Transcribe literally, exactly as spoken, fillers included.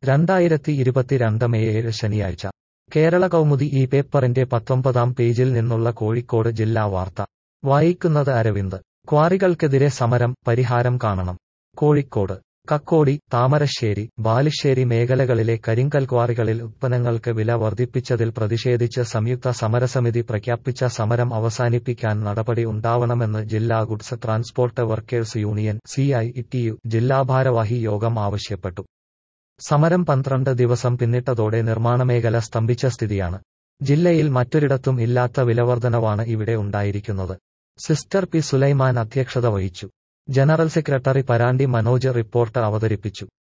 രണ്ടായിരത്തി ഇരുപത്തിരണ്ട് മെയ് ഏഴ് ശനിയാഴ്ച കേരള കൗമുദി ഈ പേപ്പറിന്റെ പത്തൊമ്പതാം പേജിൽ നിന്നുള്ള കോഴിക്കോട് ജില്ലാ വാർത്ത വായിക്കുന്നത് അരവിന്ദ്. ക്വാറികൾക്കെതിരെ സമരം, പരിഹാരം കാണണം. കോഴിക്കോട് കക്കോടി, താമരശ്ശേരി, ബാലുശ്ശേരി മേഖലകളിലെ കരിങ്കൽ ക്വാറികളിൽ ഉത്പന്നങ്ങൾക്ക് വില വർദ്ധിപ്പിച്ചതിൽ പ്രതിഷേധിച്ച് സംയുക്ത സമരസമിതി പ്രഖ്യാപിച്ച സമരം അവസാനിപ്പിക്കാൻ നടപടി ഉണ്ടാവണമെന്ന് ജില്ലാ goods transport workers union C I T U ജില്ലാ ഭാരവാഹി യോഗം ആവശ്യപ്പെട്ടു. സമരം പന്ത്രണ്ട് ദിവസം പിന്നിട്ടതോടെ നിർമ്മാണമേഖല സ്തംഭിച്ച സ്ഥിതിയാണ്. ജില്ലയിൽ മറ്റൊരിടത്തും ഇല്ലാത്ത വിലവർധനവാണ് ഇവിടെ ഉണ്ടായിരിക്കുന്നത്. സിസ്റ്റർ പി സുലൈമാൻ അധ്യക്ഷത വഹിച്ചു. General secretary Parandi Manoj report അവതരിപ്പിച്ചു.